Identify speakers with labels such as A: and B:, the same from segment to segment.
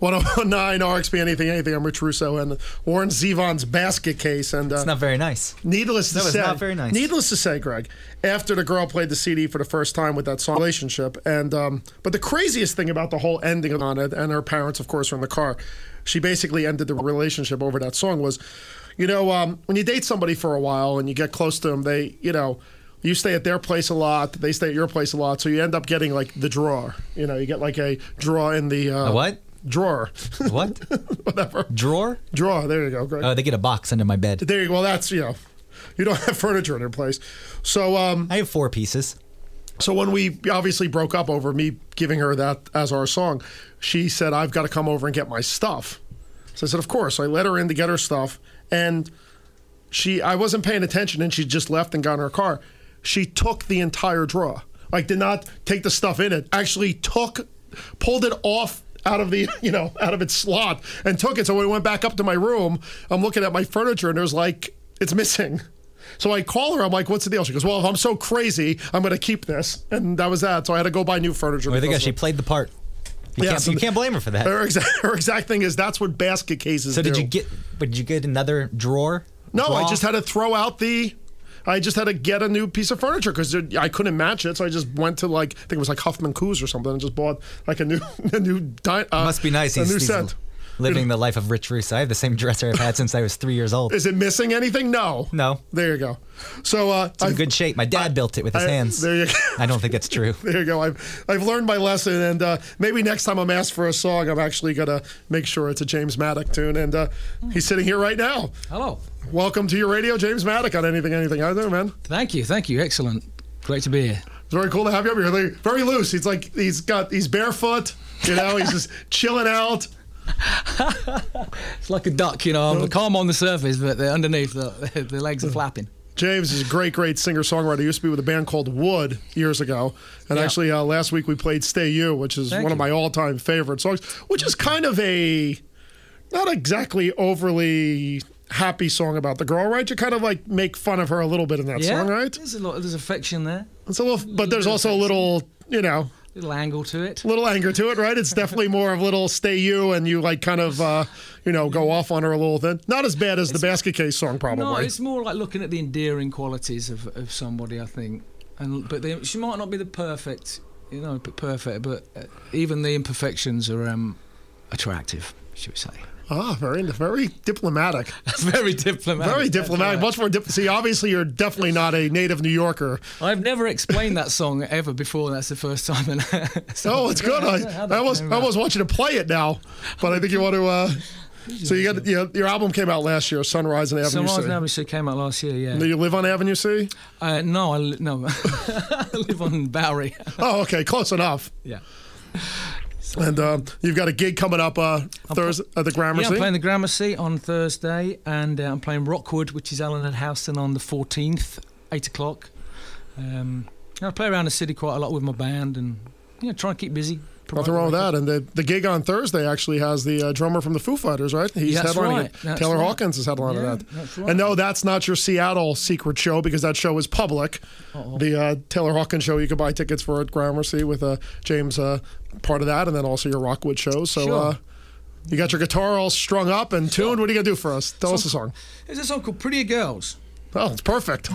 A: 1019 RXP Anything. I'm Rich Russo and Warren Zevon's basket case. And
B: it's not very nice.
A: Needless to say,
B: not very nice.
A: Needless to say, Greg, after the girl played the CD for the first time with that song Relationship, and but the craziest thing about the whole ending on it, and her parents, of course, were in the car. She basically ended the relationship over that song. Was, when you date somebody for a while and you get close to them, they, you stay at their place a lot, they stay at your place a lot, so you end up getting like the drawer. You get like a drawer in the
B: a what?
A: Drawer.
B: What?
A: Whatever.
B: Drawer?
A: Drawer. There you go, Greg.
B: Oh, they get a box under my bed.
A: There you go. Well, that's, you don't have furniture in your place. So
B: I have 4 pieces.
A: So when we obviously broke up over me giving her that as our song, she said, I've got to come over and get my stuff. So I said, of course. So I let her in to get her stuff, and I wasn't paying attention, and she just left and got in her car. She took the entire drawer. Like, did not take the stuff in it. Actually pulled it off out of the, out of its slot and took it. So when I went back up to my room, I'm looking at my furniture and there's like, it's missing. So I call her, I'm like, what's the deal? She goes, well, if I'm so crazy, I'm going to keep this. And that was that. So I had to go buy new furniture.
B: Well, I think she played the part. You can't blame her for that.
A: Her exact thing is that's what basket cases do.
B: So did you get another drawer?
A: No, I just had to throw out I just had to get a new piece of furniture because I couldn't match it. So I just went to I think it was like Huffman Coos or something, and just bought like a new
B: must be nice.
A: He's set.
B: Living the life of Rich Russo. I have the same dresser I've had since I was 3 years old.
A: Is it missing anything? No.
B: There
A: you go. So
B: it's in good shape. My dad built it with his hands.
A: There you go.
B: I don't think it's true.
A: There you go. I've learned my lesson, and maybe next time I'm asked for a song, I'm actually gonna make sure it's a James Maddock tune. And he's sitting here right now.
C: Hello.
A: Welcome to your radio, James Maddock on Anything out there, man.
C: Thank you. Excellent. Great to be here.
A: It's very cool to have you up here. They're very loose. He's barefoot. He's just chilling out.
C: It's like a duck, I'm calm on the surface, but underneath the legs are flapping.
A: James is a great singer-songwriter. He used to be with a band called Wood years ago. And actually, last week we played Stay You, which is one of my all-time favorite songs, which is kind of not exactly overly happy song about the girl, right? You kind of make fun of her a little bit in that song, right?
C: There's affection there.
A: It's a little, but there's also a little,
C: little angle to it.
A: Little anger to it, right? It's definitely more of a little Stay You, and you go off on her a little bit. Not as bad as the Basket Case song, probably.
C: No, it's more like looking at the endearing qualities of somebody, I think. But she might not be the perfect, but even the imperfections are attractive, should we say.
A: Ah, very, very diplomatic.
C: That's very diplomatic.
A: Very diplomatic. Much more See, obviously, you're definitely not a native New Yorker.
C: I've never explained that song ever before. That's the first time.
A: It's good. I almost want you to play it now, but I think you want to. So you got your album came out last year, Sunrise and Avenue C.
C: Sunrise and Avenue C came out last year. Yeah.
A: Do you live on Avenue C?
C: No, I live on Bowery.
A: Oh, okay, close enough.
C: Yeah.
A: And you've got a gig coming up Thursday at the Gramercy.
C: Yeah, I'm playing the Gramercy on Thursday, and I'm playing Rockwood, which is Allen and Houston, on the 14th, 8 o'clock. I play around the city quite a lot with my band, and try and keep busy.
A: Nothing wrong with that. And the gig on Thursday actually has the drummer from the Foo Fighters, right? He's headlining it. Taylor Hawkins is headlining that.
C: That's right.
A: And no, that's not your Seattle secret show, because that show is public. Uh-oh. The Taylor Hawkins show, you can buy tickets for at Gramercy with James part of that, and then also your Rockwood show. So
C: sure.
A: You got your guitar all strung up and tuned. What are you going to do for us? Tell us a song.
C: There's a song called Prettier Girls.
A: Oh, it's perfect.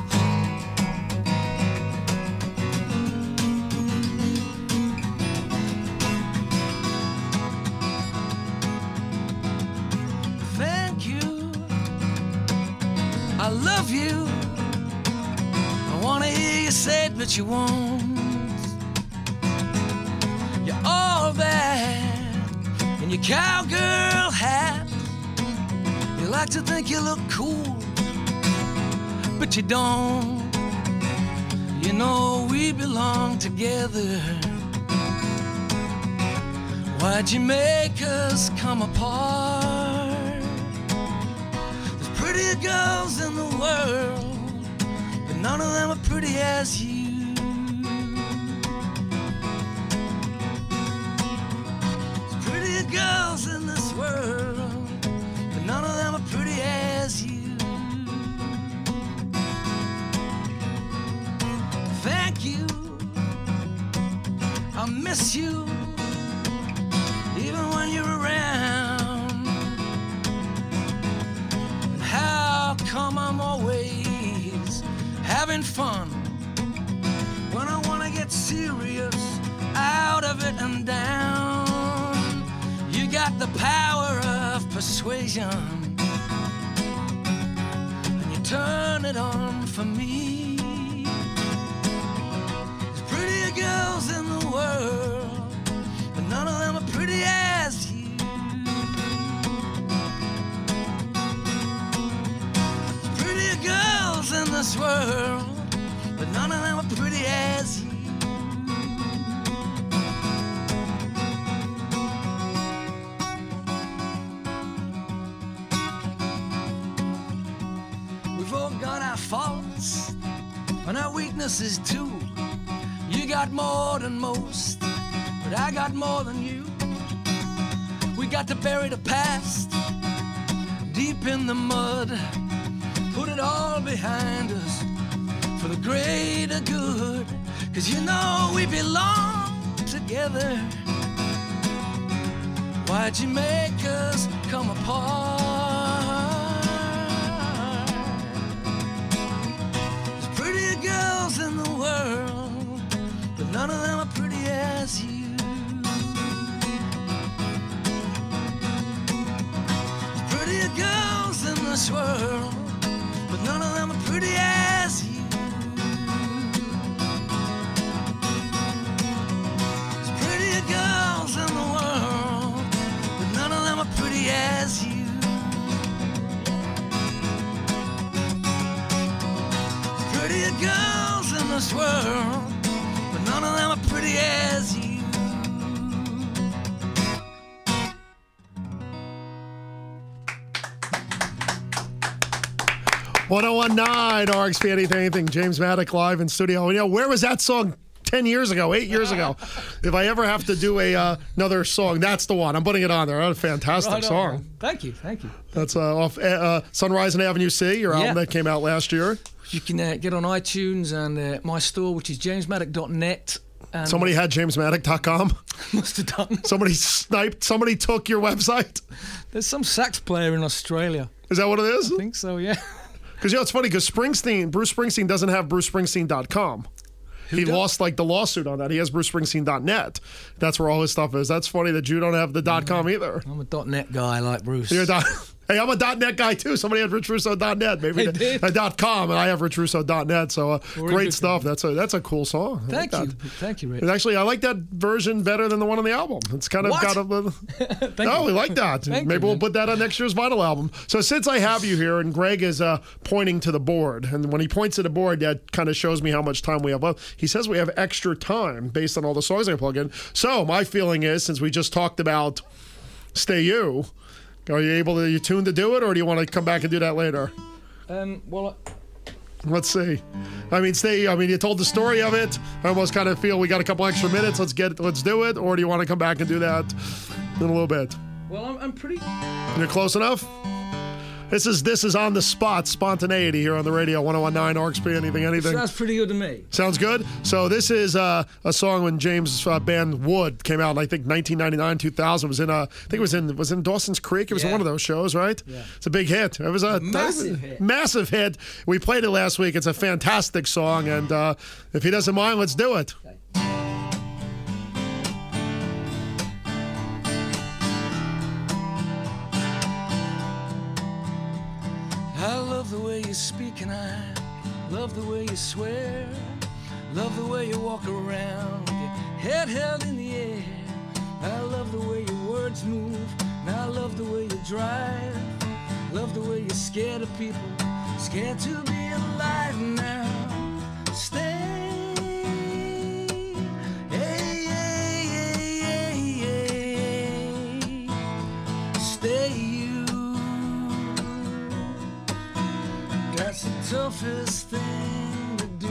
D: I love you. I wanna hear you say it, but you won't. You're all that in your cowgirl hat. You like to think you look cool, but you don't. You know we belong together. Why'd you make us come apart? Prettier girls in the world, but none of them are pretty as you. There's prettier girls in this world, but none of them are pretty as you. Thank you, I miss you, even when you're around. find fun, when I wanna get serious, out of it and down. You got the power of persuasion, and you turn it on for me. There's prettier girls in the world, but none of them are pretty as you. There's prettier girls in this world, but none of them are pretty as you. We've all got our faults and our weaknesses too. You got more than most, but I got more than you. We got to bury the past deep in the mud, put it all behind us for the greater good. 'Cause you know we belong together. Why'd you make us come apart? There's prettier girls in the world, but none of them are pretty as you. There's prettier girls in this world, but none of them are pretty as you. There's prettier girls in the world, but none of them are pretty as you. There's prettier girls in this world, but none of them are pretty as you.
A: 1019 RXP Anything. James Maddock live in studio. You know, where was that song 10 years ago, 8 years ago? If I ever have to do another song, that's the one. I'm putting it on there. What a fantastic
C: Right on,
A: song.
C: man. Thank you, thank you.
A: That's off Sunrise and Avenue C, your album that came out last year.
C: You can get on iTunes and my store, which is jamesmaddock.net. And
A: Somebody had jamesmaddock.com.
C: must have done.
A: Somebody took your website.
C: There's some sax player in Australia.
A: Is that what it is?
C: I think so, yeah.
A: Because, you know, it's funny because Bruce Springsteen doesn't have BruceSpringsteen.com. He lost like the lawsuit on that. He has BruceSpringsteen.net. That's where all his stuff is. That's funny that you don't have the .com either.
C: I'm a .net guy like Bruce.
A: You're Hey, I'm a .net guy too. Somebody had RichRusso.net, maybe
C: They did.
A: a .com, and I have RichRusso.net. So great stuff. That's a cool song. I
C: Thank
A: like
C: you,
A: that.
C: thank you, Rich.
A: And actually, I like that version better than the one on the album. It's kind of
C: What?
A: got a.
C: Thank
A: we
C: you.
A: like that.
C: Thank
A: Maybe
C: you,
A: we'll
C: man.
A: put that on next year's vinyl album. So since I have you here, and Greg is pointing to the board, and when he points to the board, that kind of shows me how much time we have left. He says we have extra time based on all the songs I plug in. So my feeling is, since we just talked about Stay You, are you tuned to do it, or do you want to come back and do that later?
C: Well,
A: Let's see. You told the story of it. I almost kind of feel we got a couple extra minutes. Let's do it, or do you want to come back and do that in a little bit?
C: I'm pretty.
A: You're close enough? This is on the spot, spontaneity here on the radio, 1019 RXP Anything.
C: Sounds pretty good to me.
A: Sounds good? So this is a song when James' band Wood came out in, I think, 1999, 2000. Was in Dawson's Creek. It was in
C: Yeah.
A: one of those shows, right?
C: Yeah.
A: It's a big hit. It was a
C: Massive hit.
A: Massive hit. We played it last week. It's a fantastic song, and if he doesn't mind, let's do it.
D: I love the way you speak and I love the way you swear. Love the way you walk around with your head held in the air. I love the way your words move and I love the way you drive. Love the way you're scared of people, scared to be alive now. Stay. Hey, hey, hey, hey, hey. Stay you. That's the toughest thing to do.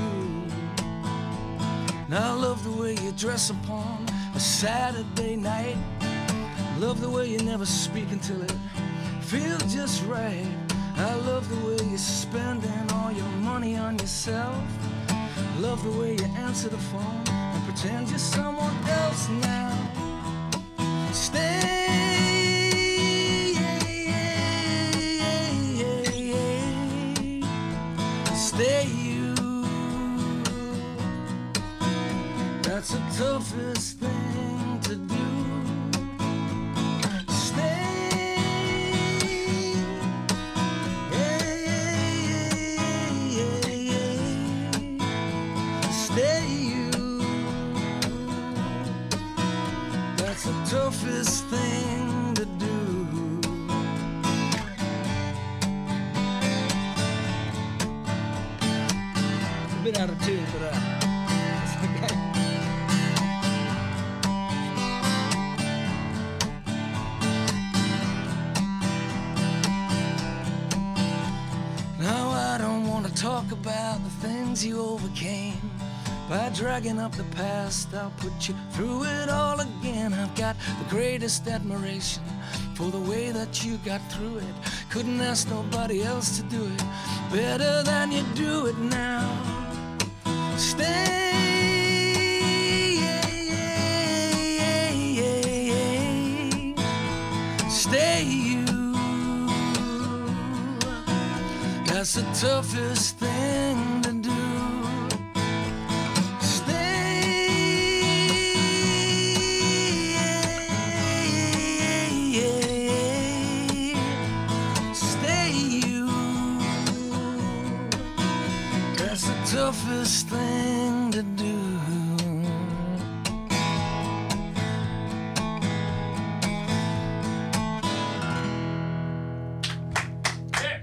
D: And I love the way you dress upon a Saturday night. Love the way you never speak until it feels just right. I love the way you're spending all your money on yourself. Love the way you answer the phone and pretend you're someone else now. Stay. Stay you.
C: bit out of tune, but it's okay. Now I don't want to talk about the things you overcame. By dragging up the past, I'll put you through it all again. I've got the greatest admiration for the way that you got through it. Couldn't ask nobody else to do it better than you do it now. Stay, stay you. That's the toughest thing to do. Toughest thing to do.
A: Yeah.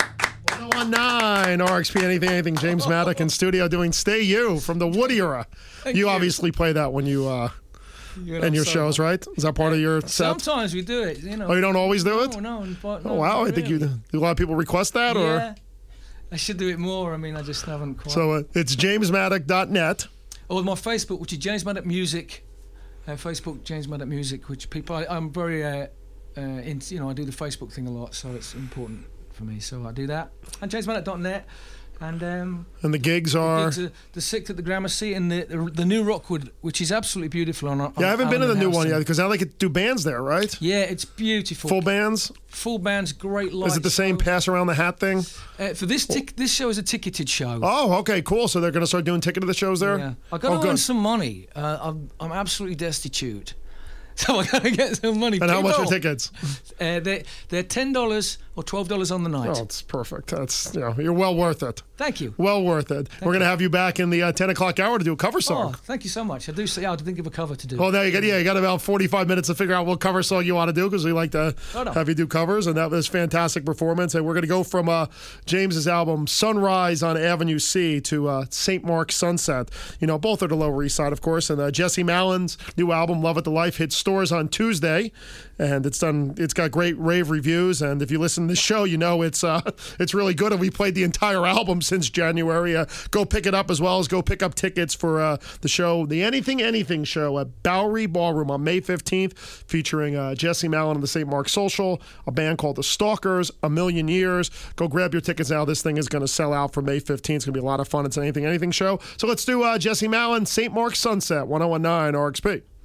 A: 1019 RXP Anything James Maddock in studio doing Stay You from the Wood era. You obviously play that when you in your shows, right? Is that part of your set?
C: Sometimes we do it, you know.
A: Oh, you don't always do it?
C: No.
A: Oh wow, I think you do a lot of people request that,
C: yeah.
A: or
C: I should do it more. I mean, I just haven't quite.
A: So it's jamesmaddock.net.
C: Or my Facebook, which is James Maddock Music. Facebook, James Maddock Music, which people, I'm very, I do the Facebook thing a lot, so it's important for me. So I do that. And jamesmaddock.net. And
A: the gigs are
C: the Sixth at the Gramercy and the new Rockwood, which is absolutely beautiful. I
A: haven't been to the new one yet because now they could do bands there, right?
C: Yeah, it's beautiful.
A: Full bands,
C: great lights.
A: Is it the same pass around the hat thing?
C: For this show is a ticketed show.
A: Oh, okay, cool. So they're going to start doing ticketed shows there.
C: Yeah, I got to earn some money. I'm absolutely destitute. So I gotta get some money.
A: And how much are tickets?
C: They're $10 or $12 on the night.
A: Oh, it's perfect. That's you're well worth it.
C: Thank you.
A: Well worth it. We're gonna have you back in the 10 o'clock hour to do a cover song.
C: Oh, thank you so much. I do say I think of a cover to do.
A: Well, now you got about 45 minutes to figure out what cover song you want to do because we like to have you do covers, and that was a fantastic performance. And we're gonna go from James's album Sunrise on Avenue C to St. Mark's Sunset. Both are the Lower East Side, of course. And Jesse Mallin's new album Love It to Life hits stores on Tuesday, and it's got great rave reviews. And if you listen to this show, it's really good. And we played the entire album since January. Go pick it up, as well as go pick up tickets for the show, the Anything show at Bowery Ballroom on May 15th, featuring Jesse Mallin and the St. Mark Social, a band called the Stalkers, A Million Years. Go grab your tickets now. This thing is going to sell out for May 15th. It's going to be a lot of fun. It's an Anything show. So let's do Jesse Mallin, St. Mark's Sunset, 1019 RXP.